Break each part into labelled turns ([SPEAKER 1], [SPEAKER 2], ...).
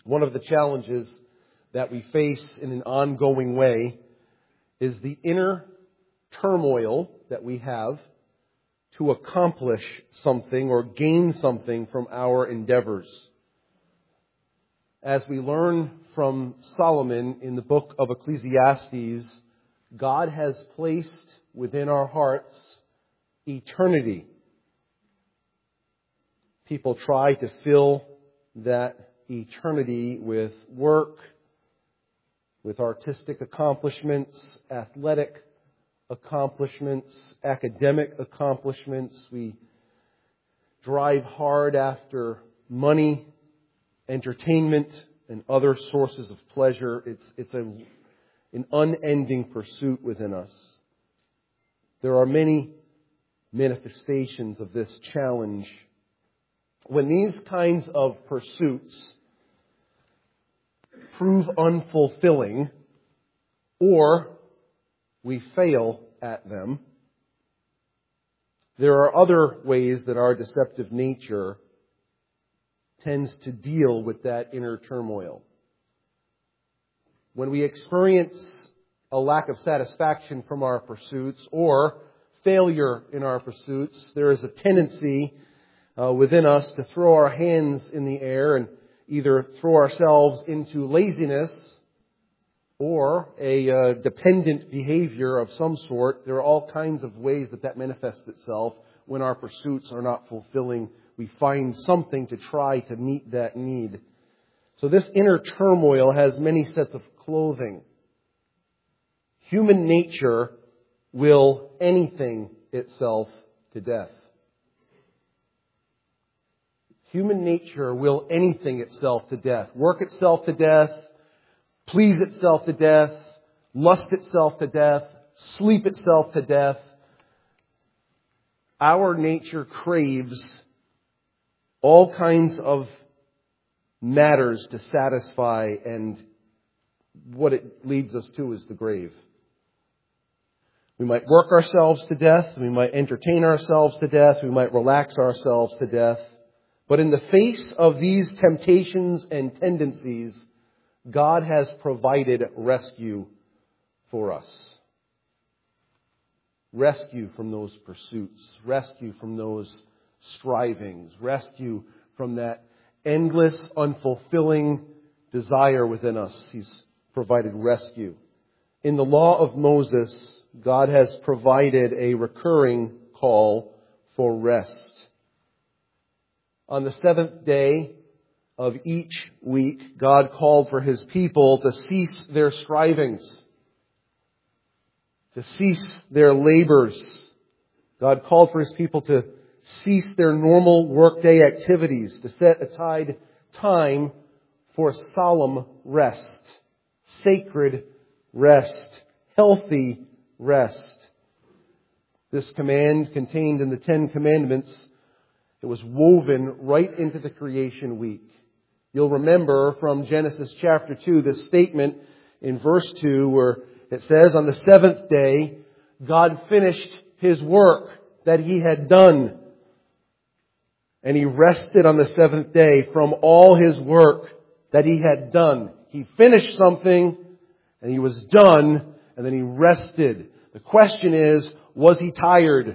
[SPEAKER 1] One of the challenges that we face in an ongoing way is the inner turmoil that we have to accomplish something or gain something from our endeavors. As we learn from Solomon in the book of Ecclesiastes, God has placed within our hearts eternity. People try to fill that eternity with work, with artistic accomplishments, athletic accomplishments, academic accomplishments. We drive hard after money, entertainment, and other sources of pleasure. It's an unending pursuit within us. There are many manifestations of this challenge. When these kinds of pursuits prove unfulfilling, or we fail at them, there are other ways that our deceptive nature tends to deal with that inner turmoil. When we experience a lack of satisfaction from our pursuits or failure in our pursuits, there is a tendency within us to throw our hands in the air and either throw ourselves into laziness or a dependent behavior of some sort. There are all kinds of ways that manifests itself when our pursuits are not fulfilling. We find something to try to meet that need. So this inner turmoil has many sets of clothing. Human nature will anything itself to death. Human nature will anything itself to death. Work itself to death, please itself to death, lust itself to death, sleep itself to death. Our nature craves all kinds of matters to satisfy, and what it leads us to is the grave. We might work ourselves to death. We might entertain ourselves to death. We might relax ourselves to death. But in the face of these temptations and tendencies, God has provided rescue for us. Rescue from those pursuits. Rescue from those strivings. Rescue from that endless, unfulfilling desire within us. He's provided rescue. In the law of Moses, God has provided a recurring call for rest. On the seventh day of each week, God called for His people to cease their strivings, to cease their labors. God called for His people to cease their normal workday activities, to set aside time for solemn rest, sacred rest, healthy rest. This command contained in the Ten Commandments, it was woven right into the creation week. You'll remember from Genesis chapter 2, this statement in verse 2 where it says, on the seventh day, God finished His work that He had done. And He rested on the seventh day from all His work that He had done. He finished something and He was done, and then He rested. The question is, was He tired?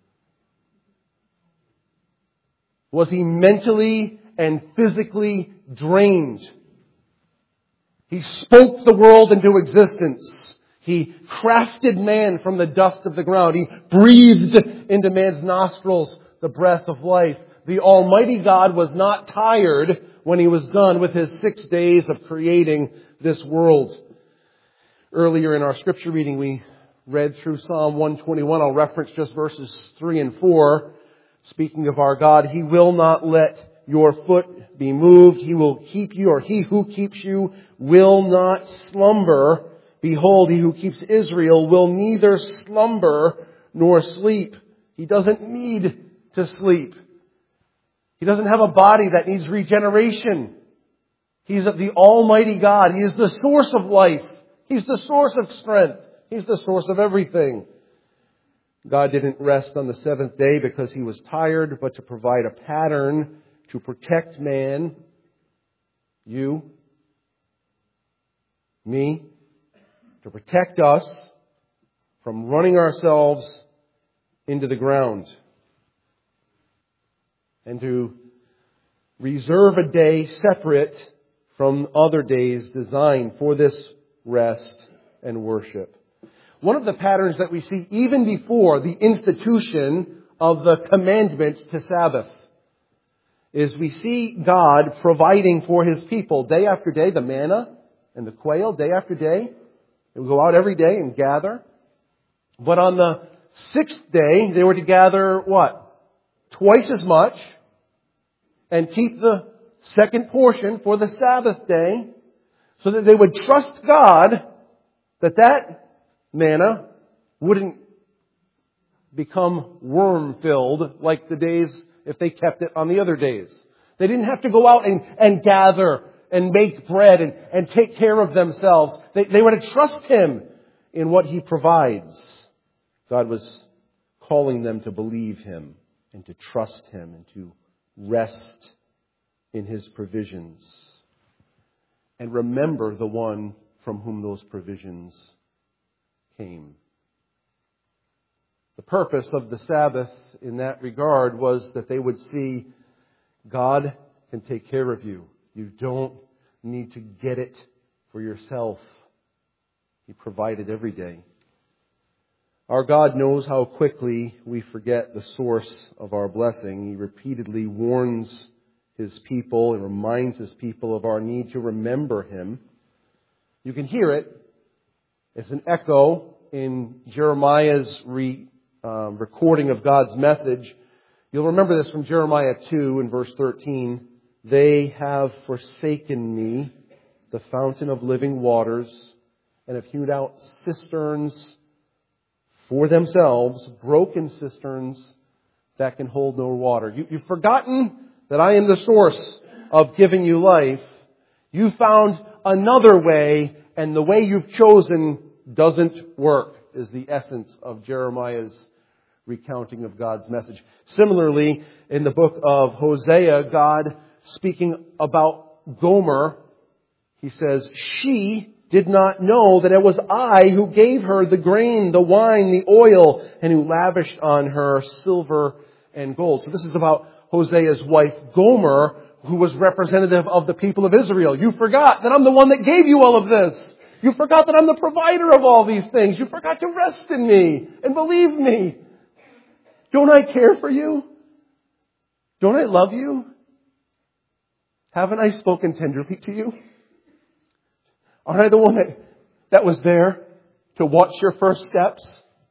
[SPEAKER 1] Was He mentally and physically drained? He spoke the world into existence. He crafted man from the dust of the ground. He breathed into man's nostrils the breath of life. The Almighty God was not tired when He was done with His 6 days of creating this world. Earlier in our scripture reading, we read through Psalm 121. I'll reference just verses 3 and 4. Speaking of our God, He will not let your foot be moved. He will keep you, or He who keeps you will not slumber. Behold, He who keeps Israel will neither slumber nor sleep. He doesn't need to sleep. He doesn't have a body that needs regeneration. He's the Almighty God. He is the source of life. He's the source of strength. He's the source of everything. God didn't rest on the seventh day because He was tired, but to provide a pattern to protect man. you, me, to protect us from running ourselves into the ground, and to reserve a day separate from other days designed for this rest and worship. One of the patterns that we see even before the institution of the commandment to Sabbath is we see God providing for His people day after day, the manna and the quail, day after day. They would go out every day and gather. But on the sixth day, they were to gather what? Twice as much, and keep the second portion for the Sabbath day, so that they would trust God that manna wouldn't become worm-filled like the days if they kept it on the other days. They didn't have to go out and gather and make bread and take care of themselves. They were to trust Him in what He provides. God was calling them to believe Him and to trust Him and to rest in His provisions. And remember the one from whom those provisions came. The purpose of the Sabbath in that regard was that they would see God can take care of you. You don't need to get it for yourself. He provided every day. Our God knows how quickly we forget the source of our blessing. He repeatedly warns His people and reminds His people of our need to remember Him. You can hear it as an echo in Jeremiah's recording of God's message. You'll remember this from Jeremiah 2 in verse 13. They have forsaken me, the fountain of living waters, and have hewed out cisterns for themselves, broken cisterns that can hold no water. You've forgotten that I am the source of giving you life. You found another way, and the way you've chosen doesn't work, is the essence of Jeremiah's recounting of God's message. Similarly, in the book of Hosea, God speaking about Gomer, He says, "She did not know that it was I who gave her the grain, the wine, the oil, and who lavished on her silver and gold." So this is about Hosea's wife Gomer, who was representative of the people of Israel. You forgot that I'm the one that gave you all of this. You forgot that I'm the provider of all these things. You forgot to rest in me and believe me. Don't I care for you? Don't I love you? Haven't I spoken tenderly to you? Aren't I the one that was there to watch your first steps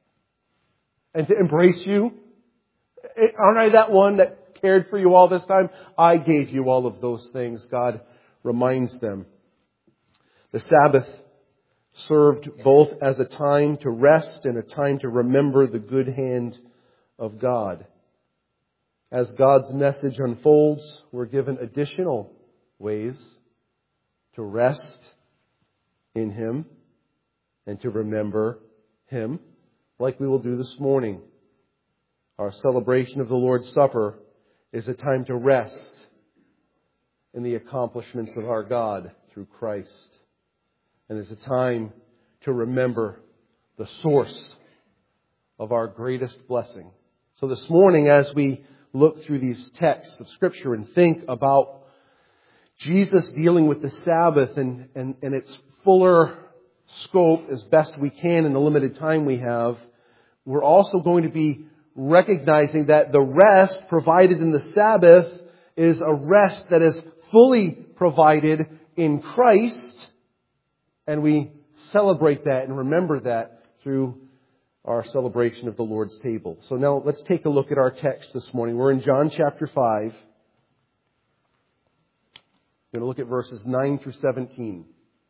[SPEAKER 1] and to embrace you? Aren't I that one that cared for you all this time? I gave you all of those things. God reminds them. The Sabbath served both as a time to rest and a time to remember the good hand of God. As God's message unfolds, we're given additional ways to rest in Him and to remember Him, like we will do this morning. Our celebration of the Lord's Supper is a time to rest in the accomplishments of our God through Christ. And it's a time to remember the source of our greatest blessing. So this morning, as we look through these texts of Scripture and think about Jesus dealing with the Sabbath and its fuller scope as best we can in the limited time we have, we're also going to be recognizing that the rest provided in the Sabbath is a rest that is fully provided in Christ, and we celebrate that and remember that through our celebration of the Lord's table. So now let's take a look at our text this morning. We're in John chapter 5. We're going to look at verses 9 through 17.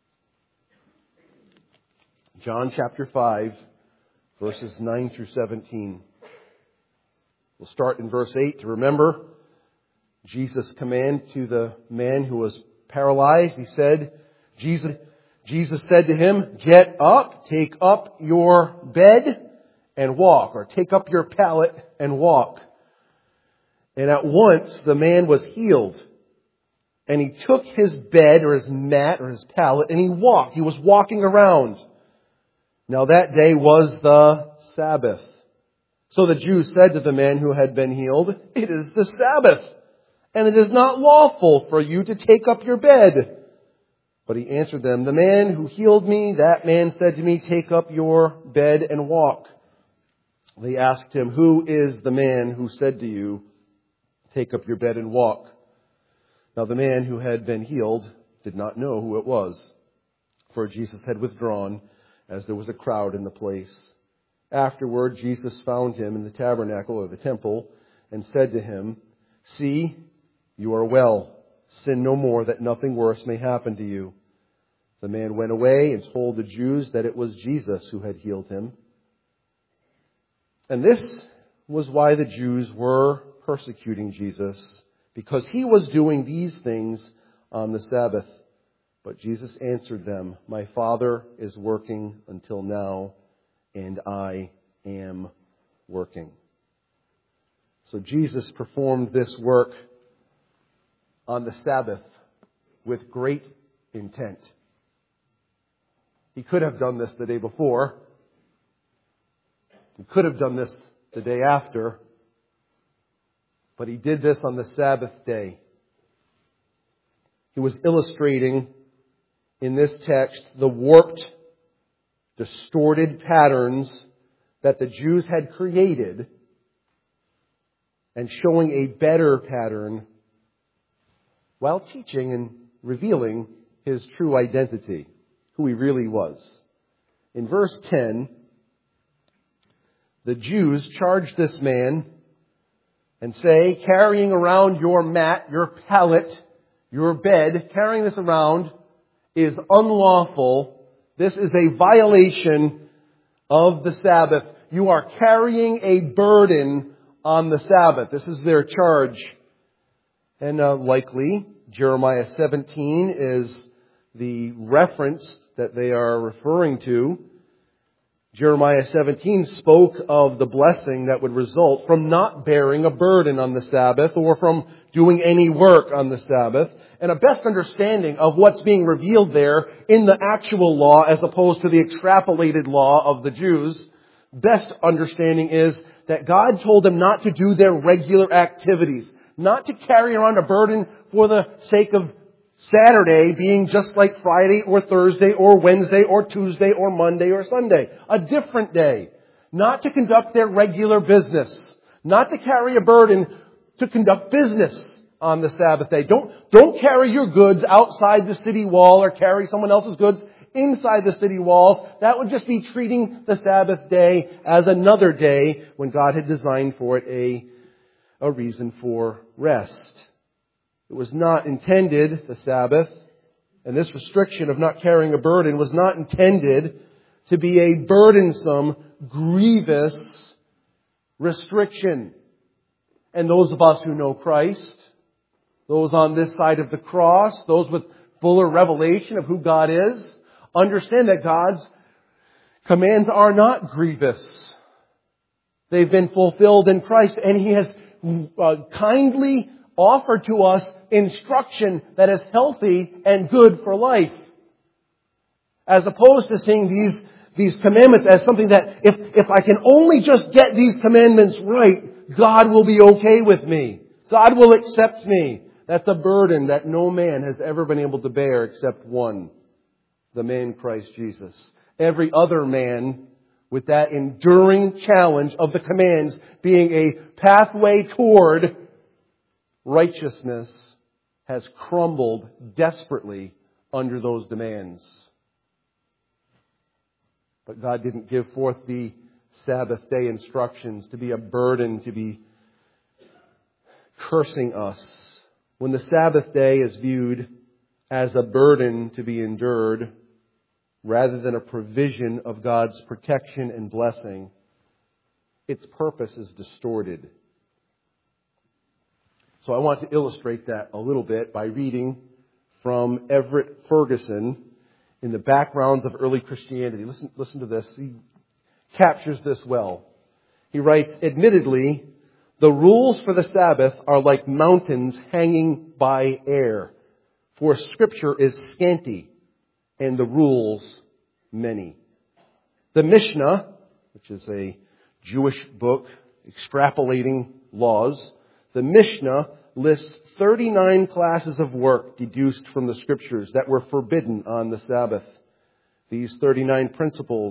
[SPEAKER 1] John chapter 5, verses 9 through 17. We'll start in verse 8 to remember Jesus' command to the man who was paralyzed. He said, Jesus said to him, "Get up, take up your bed and walk," or take up your pallet and walk. And at once the man was healed. And he took his bed or his mat or his pallet and he walked. He was walking around. Now that day was the Sabbath. So the Jews said to the man who had been healed, "It is the Sabbath, and it is not lawful for you to take up your bed." But he answered them, "The man who healed me, that man said to me, 'Take up your bed and walk.'" They asked him, "Who is the man who said to you, 'Take up your bed and walk'?" Now the man who had been healed did not know who it was, for Jesus had withdrawn, as there was a crowd in the place. Afterward, Jesus found him in the tabernacle or the temple and said to him, "See, you are well. Sin no more, that nothing worse may happen to you." The man went away and told the Jews that it was Jesus who had healed him. And this was why the Jews were persecuting Jesus, because he was doing these things on the Sabbath. But Jesus answered them, "My Father is working until now, and I am working." So Jesus performed this work on the Sabbath with great intent. He could have done this the day before. He could have done this the day after. But he did this on the Sabbath day. He was illustrating in this text the warped, distorted patterns that the Jews had created and showing a better pattern while teaching and revealing his true identity, who he really was. In verse 10, the Jews charge this man and say, "Carrying around your mat, your pallet, your bed, carrying this around is unlawful. This is a violation of the Sabbath. You are carrying a burden on the Sabbath." This is their charge. And likely, Jeremiah 17 is the reference that they are referring to. Jeremiah 17 spoke of the blessing that would result from not bearing a burden on the Sabbath or from doing any work on the Sabbath. And a best understanding of what's being revealed there in the actual law as opposed to the extrapolated law of the Jews, best understanding is that God told them not to do their regular activities, not to carry around a burden for the sake of Saturday being just like Friday or Thursday or Wednesday or Tuesday or Monday or Sunday. A different day. Not to conduct their regular business. Not to carry a burden to conduct business on the Sabbath day. Don't carry your goods outside the city wall or carry someone else's goods inside the city walls. That would just be treating the Sabbath day as another day when God had designed for it a reason for rest. It was not intended, the Sabbath, and this restriction of not carrying a burden was not intended to be a burdensome, grievous restriction. And those of us who know Christ, those on this side of the cross, those with fuller revelation of who God is, understand that God's commands are not grievous. They've been fulfilled in Christ, and He has kindly offered to us instruction that is healthy and good for life. As opposed to seeing these commandments as something that if I can only just get these commandments right, God will be okay with me. God will accept me. That's a burden that no man has ever been able to bear except one, the man Christ Jesus. Every other man with that enduring challenge of the commands being a pathway toward righteousness has crumbled desperately under those demands. But God didn't give forth the Sabbath day instructions to be a burden, to be cursing us. When the Sabbath day is viewed as a burden to be endured, rather than a provision of God's protection and blessing, its purpose is distorted. So I want to illustrate that a little bit by reading from Everett Ferguson in the Backgrounds of Early Christianity. Listen to this. He captures this well. He writes, "Admittedly, the rules for the Sabbath are like mountains hanging by air. For Scripture is scanty, and the rules many. The Mishnah, which is a Jewish book extrapolating laws, the Mishnah lists 39 classes of work deduced from the Scriptures that were forbidden on the Sabbath. These 39 principal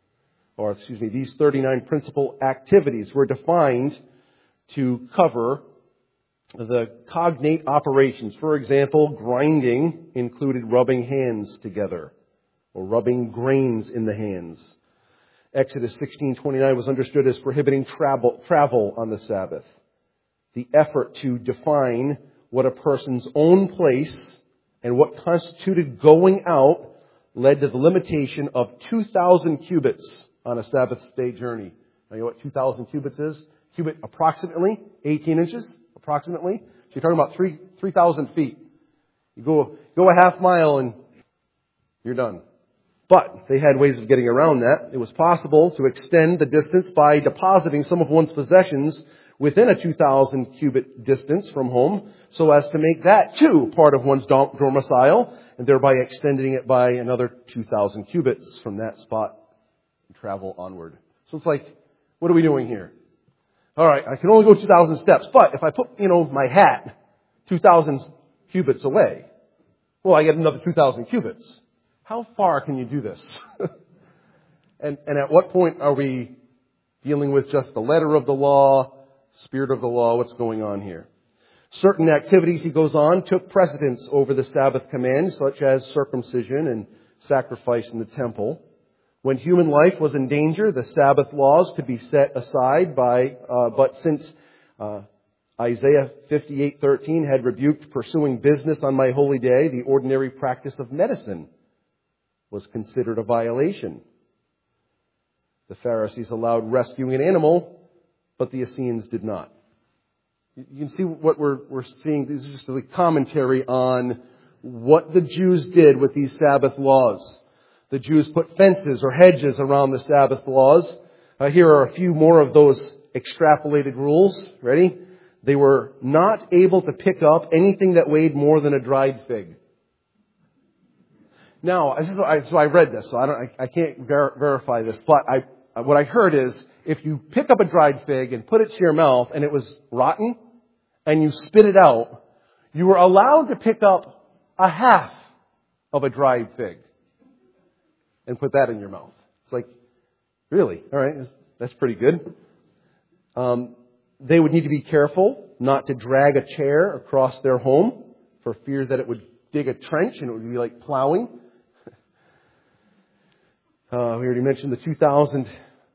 [SPEAKER 1] activities were defined to cover the cognate operations. For example, grinding included rubbing hands together or rubbing grains in the hands. Exodus 16:29 was understood as prohibiting travel on the Sabbath. The effort to define what a person's own place and what constituted going out led to the limitation of 2,000 cubits on a Sabbath day journey. Now, you know what 2,000 cubits is? Cubit approximately 18 inches, approximately. So you're talking about 3,000 feet. You go a half mile and you're done. But they had ways of getting around that. It was possible to extend the distance by depositing some of one's possessions within a 2,000 cubit distance from home, so as to make that too part of one's domicile, and thereby extending it by another 2,000 cubits from that spot and travel onward. So it's like, what are we doing here? All right, I can only go 2,000 steps, but if I put, my hat 2,000 cubits away, well, I get another 2,000 cubits. How far can you do this? and at what point are we dealing with just the letter of the law, spirit of the law? What's going on here? Certain activities, he goes on, took precedence over the Sabbath command, such as circumcision and sacrifice in the temple. When human life was in danger, the Sabbath laws could be set aside but since Isaiah 58:13 had rebuked pursuing business on my holy day, the ordinary practice of medicine was considered a violation. The Pharisees allowed rescuing an animal, but the Essenes did not. You can see what we're seeing. This is just a commentary on what the Jews did with these Sabbath laws. The Jews put fences or hedges around the Sabbath laws. Here are a few more of those extrapolated rules. Ready? They were not able to pick up anything that weighed more than a dried fig. Now, so I read this, so I can't verify this, but what I heard is, if you pick up a dried fig and put it to your mouth and it was rotten, and you spit it out, you were allowed to pick up a half of a dried fig and put that in your mouth. It's like, really? All right, that's pretty good. They would need to be careful not to drag a chair across their home for fear that it would dig a trench and it would be like plowing. We already mentioned the 2,000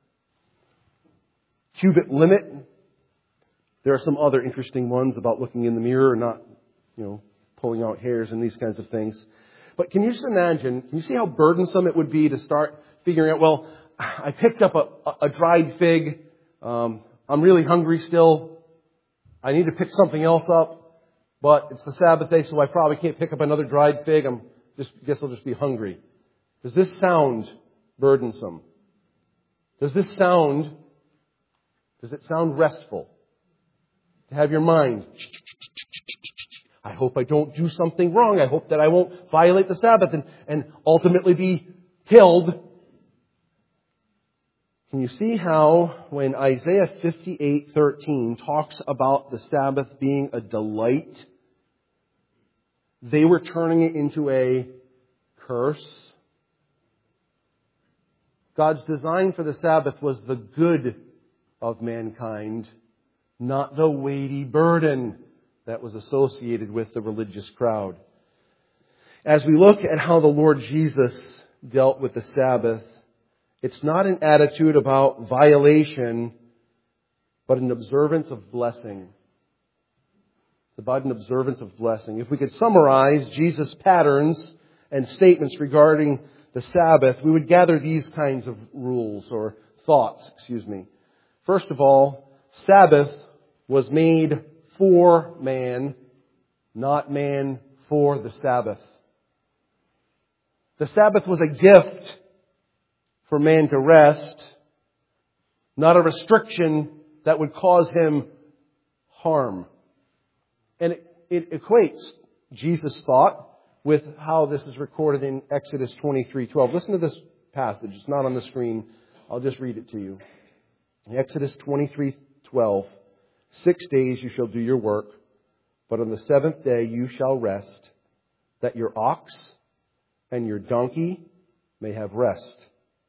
[SPEAKER 1] cubit limit. There are some other interesting ones about looking in the mirror and not, pulling out hairs and these kinds of things. But can you just imagine, can you see how burdensome it would be to start figuring out, well, I picked up a dried fig. I'm really hungry still. I need to pick something else up. But it's the Sabbath day, so I probably can't pick up another dried fig. Guess I'll just be hungry. Does this sound burdensome? Does it sound restful? To have your mind, I hope I don't do something wrong. I hope that I won't violate the Sabbath and ultimately be killed. Can you see how when Isaiah 58:13 talks about the Sabbath being a delight, they were turning it into a curse? God's design for the Sabbath was the good of mankind, not the weighty burden that was associated with the religious crowd. As we look at how the Lord Jesus dealt with the Sabbath, it's not an attitude about violation, but an observance of blessing. It's about an observance of blessing. If we could summarize Jesus' patterns and statements regarding the Sabbath, we would gather these kinds of rules or thoughts, First of all, Sabbath was made for man, not man for the Sabbath. The Sabbath was a gift for man to rest, not a restriction that would cause him harm. And it equates, Jesus thought, with how this is recorded in Exodus 23:12. Listen to this passage. It's not on the screen. I'll just read it to you. In Exodus 23:12, 6 days you shall do your work, but on the seventh day you shall rest, that your ox and your donkey may have rest,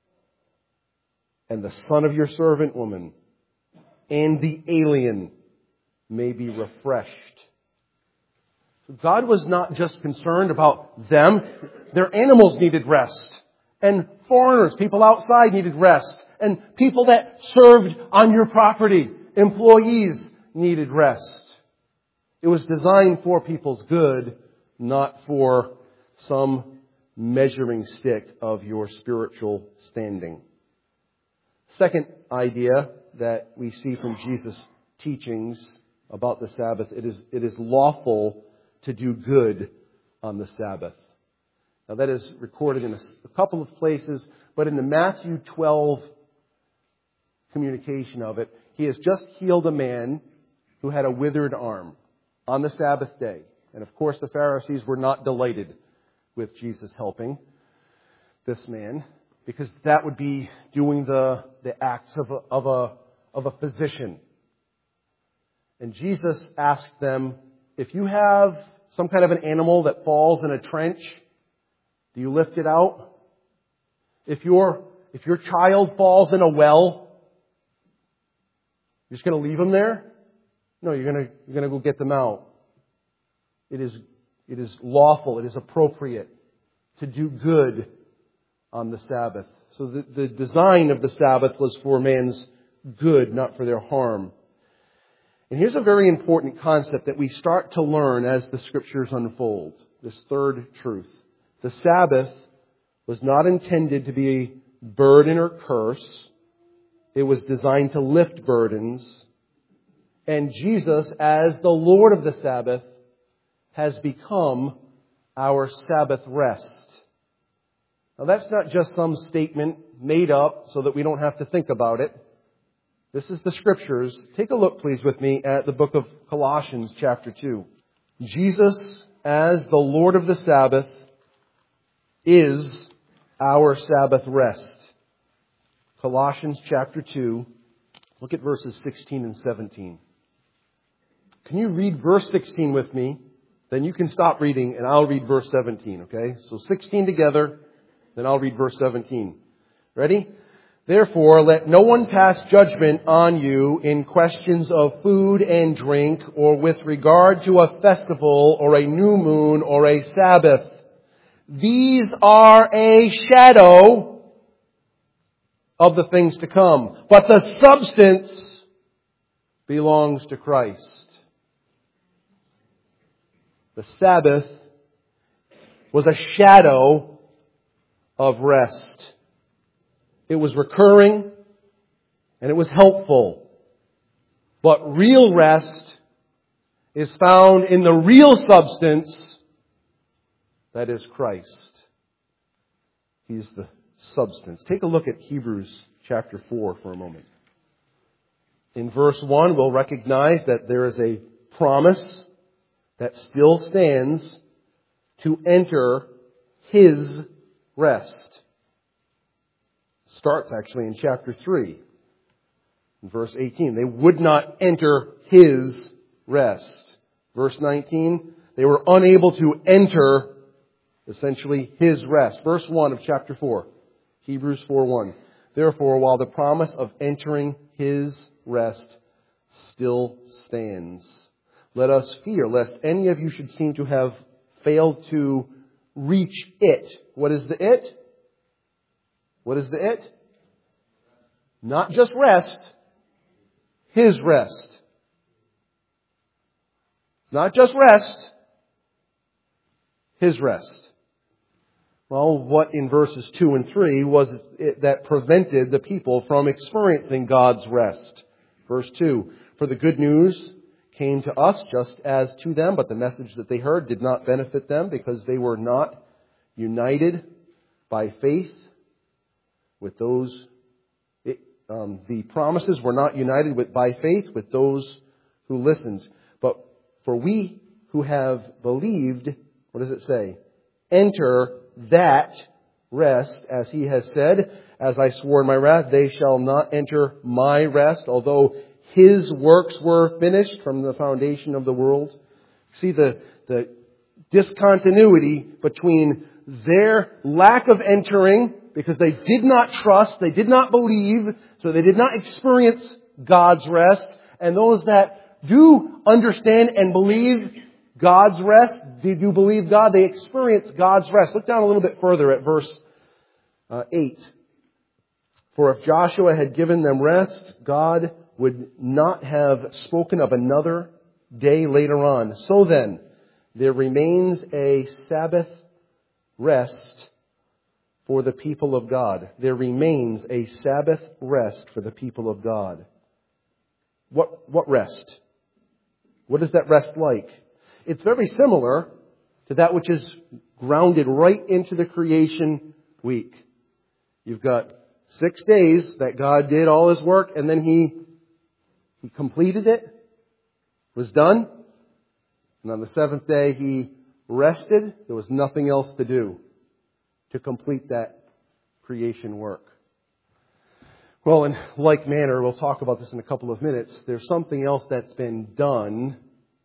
[SPEAKER 1] and the son of your servant woman and the alien may be refreshed. So God was not just concerned about them. Their animals needed rest. And foreigners, people outside, needed rest. And people that served on your property, employees, needed rest. It was designed for people's good, not for some measuring stick of your spiritual standing. Second idea that we see from Jesus' teachings about the Sabbath, it is lawful to do good on the Sabbath. Now that is recorded in a couple of places, but in the Matthew 12 communication of it, he has just healed a man who had a withered arm on the Sabbath day. And of course the Pharisees were not delighted with Jesus helping this man, because that would be doing the acts of a physician. And Jesus asked them, if you have some kind of an animal that falls in a trench, do you lift it out? If your child falls in a well, you're just going to leave them there? No, you're going to go get them out. It is lawful, it is appropriate to do good on the Sabbath. So the design of the Sabbath was for man's good, not for their harm. And here's a very important concept that we start to learn as the Scriptures unfold. This third truth. The Sabbath was not intended to be a burden or curse. It was designed to lift burdens. And Jesus, as the Lord of the Sabbath, has become our Sabbath rest. Now that's not just some statement made up so that we don't have to think about it. This is the Scriptures. Take a look, please, with me at the book of Colossians, chapter 2. Jesus, as the Lord of the Sabbath, is our Sabbath rest. Colossians, chapter 2. Look at verses 16 and 17. Can you read verse 16 with me? Then you can stop reading and I'll read verse 17, okay? So 16 together, then I'll read verse 17. Ready? Therefore, let no one pass judgment on you in questions of food and drink, or with regard to a festival, or a new moon, or a Sabbath. These are a shadow of the things to come, but the substance belongs to Christ. The Sabbath was a shadow of rest. It was recurring and it was helpful. But real rest is found in the real substance, that is Christ. He's the substance. Take a look at Hebrews chapter 4 for a moment. In verse 1, we'll recognize that there is a promise that still stands to enter His rest. Starts actually in chapter 3, in verse 18. They would not enter His rest. Verse 19, they were unable to enter, essentially, His rest. Verse 1 of chapter 4, Hebrews 4:1. Therefore, while the promise of entering His rest still stands, let us fear, lest any of you should seem to have failed to reach it. What is the it? What is the it? Not just rest, His rest. Not just rest, His rest. Well, what in verses 2 and 3 was it that prevented the people from experiencing God's rest? Verse 2, for the good news came to us just as to them, but the message that they heard did not benefit them because they were not united by faith with those. The promises were not united by faith with those who listened. But for we who have believed, what does it say? enter that rest, as he has said, as I swore in my wrath, they shall not enter my rest, although his works were finished from the foundation of the world. See the discontinuity between their lack of entering, because they did not trust, they did not believe, so they did not experience God's rest, and those that do understand and believe God's rest, do believe God, they experience God's rest. Look down a little bit further at verse 8. For if Joshua had given them rest, God would not have spoken of another day later on. So then, there remains a Sabbath rest for the people of God. There remains a Sabbath rest for the people of God. What rest? What is that rest like? It's very similar to that which is grounded right into the creation week. You've got 6 days that God did all His work, and then He completed it, was done, and on the seventh day He rested. There was nothing else to do to complete that creation work. Well, in like manner, we'll talk about this in a couple of minutes, there's something else that's been done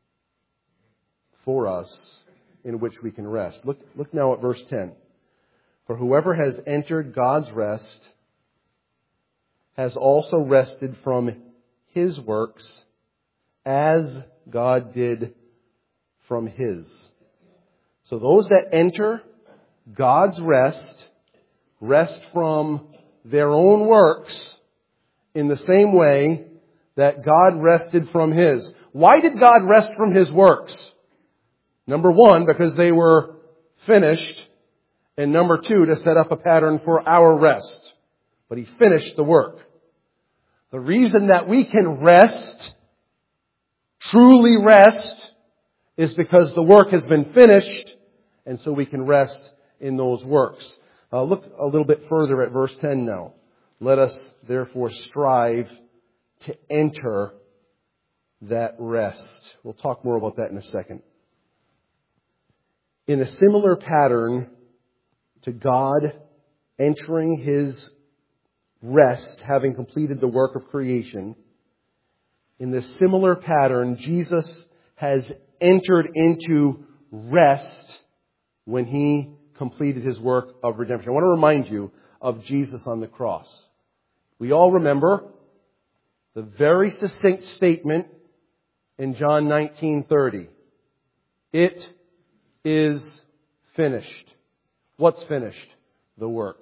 [SPEAKER 1] for us in which we can rest. Look now at verse 10. For whoever has entered God's rest has also rested from his works as God did from His. So those that enter God's rest from their own works in the same way that God rested from His. Why did God rest from His works? Number one, because they were finished. And number two, to set up a pattern for our rest. But He finished the work. The reason that we can rest, truly rest, is because the work has been finished, and so we can rest in those works. Look a little bit further at verse 10 now. Let us therefore strive to enter that rest. We'll talk more about that in a second. In a similar pattern to God entering His rest, having completed the work of creation, in this similar pattern, Jesus has entered into rest when He completed His work of redemption. I want to remind you of Jesus on the cross. We all remember the very succinct statement in John 19:30. It is finished. What's finished? The work.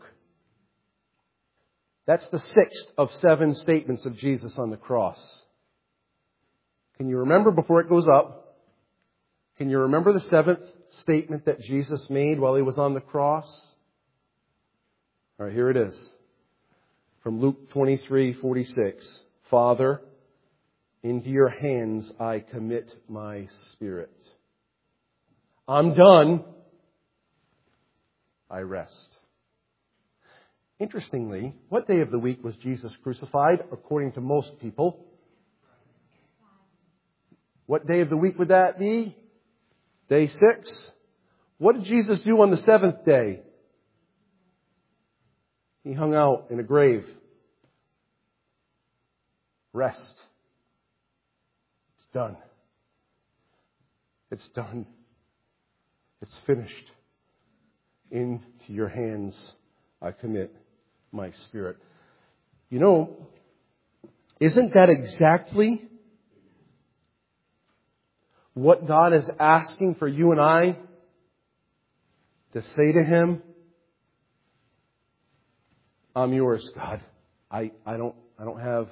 [SPEAKER 1] That's the sixth of 7 statements of Jesus on the cross. Can you remember before it goes up? Can you remember the 7th statement that Jesus made while He was on the cross? All right, here it is. From Luke 23:46. Father, into your hands I commit my spirit. I'm done. I rest. Interestingly, what day of the week was Jesus crucified, according to most people? What day of the week would that be? Day 6. What did Jesus do on the 7th day? He hung out in a grave. Rest. It's done. It's done. It's finished. Into your hands I commit my spirit. You know, isn't that exactly what God is asking for you and I to say to Him? I'm yours, God. I don't have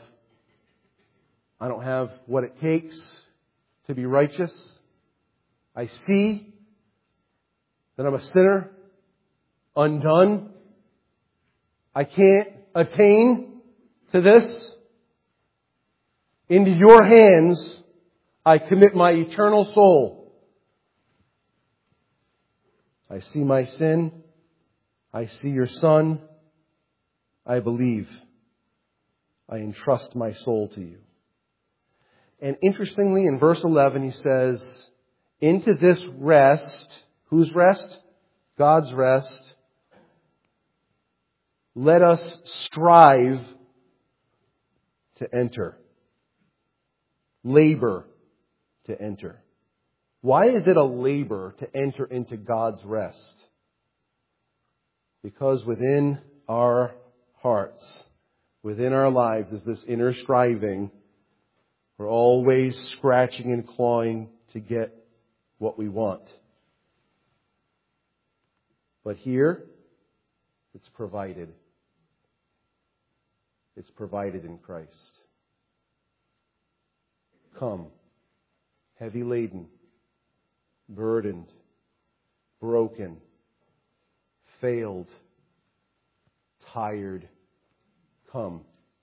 [SPEAKER 1] what it takes to be righteous. I see that I'm a sinner, undone. I can't attain to this. Into your hands I commit my eternal soul. I see my sin. I see your Son. I believe. I entrust my soul to you. And interestingly, in verse 11, he says, into this rest, whose rest? God's rest, let us strive to enter. Labor to enter. Why is it a labor to enter into God's rest? Because within our hearts, within our lives is this inner striving. We're always scratching and clawing to get what we want. But here, it's provided. It's provided in Christ. Come, heavy laden, burdened, broken, failed, tired. Come,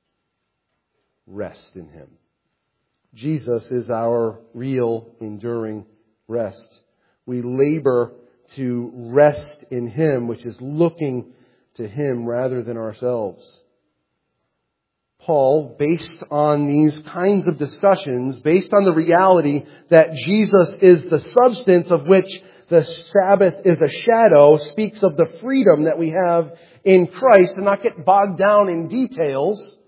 [SPEAKER 1] rest in Him. Jesus is our real, enduring rest. We labor to rest in Him, which is looking to Him rather than ourselves. Paul, based on these kinds of discussions, based on the reality that Jesus is the substance of which the Sabbath is a shadow, speaks of the freedom that we have in Christ and not get bogged down in details.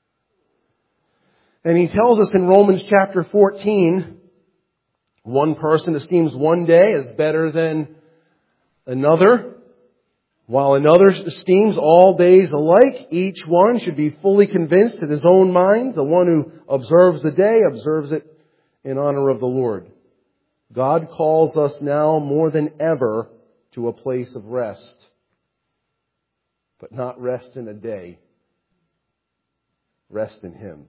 [SPEAKER 1] And he tells us in Romans chapter 14, one person esteems one day as better than another, while another esteems all days alike. Each one should be fully convinced in his own mind. The one who observes the day observes it in honor of the Lord. God calls us now more than ever to a place of rest, but not rest in a day. Rest in Him.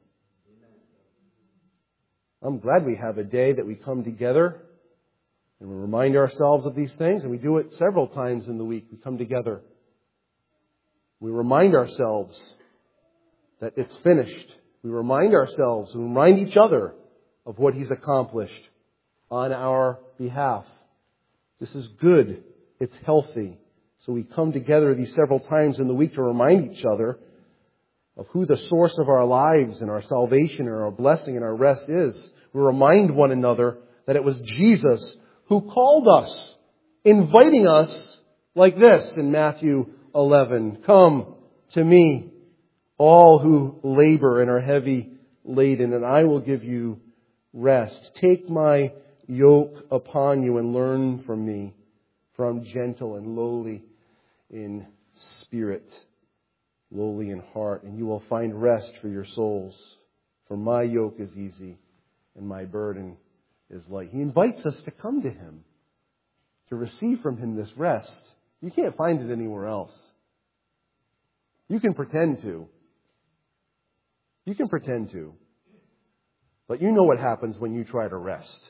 [SPEAKER 1] I'm glad we have a day that we come together and we remind ourselves of these things, and we do it several times in the week. We come together. We remind ourselves that it's finished. We remind ourselves and remind each other of what He's accomplished on our behalf. This is good. It's healthy. So we come together these several times in the week to remind each other of who the source of our lives and our salvation and our blessing and our rest is. We remind one another that it was Jesus who called us, inviting us like this in Matthew 11. Come to me, all who labor and are heavy laden, and I will give you rest. Take my yoke upon you and learn from me, for I'm gentle and lowly in spirit, lowly in heart, and you will find rest for your souls. For my yoke is easy and my burden is light. He invites us to come to Him, to receive from Him this rest. You can't find it anywhere else. You can pretend to. You can pretend to. But you know what happens when you try to rest.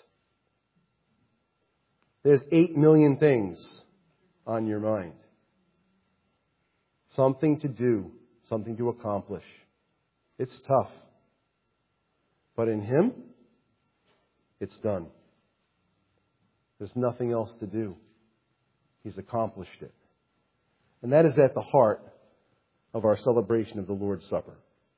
[SPEAKER 1] There's 8 million things on your mind. Something to do, something to accomplish. It's tough. But in Him, it's done. There's nothing else to do. He's accomplished it. And that is at the heart of our celebration of the Lord's Supper.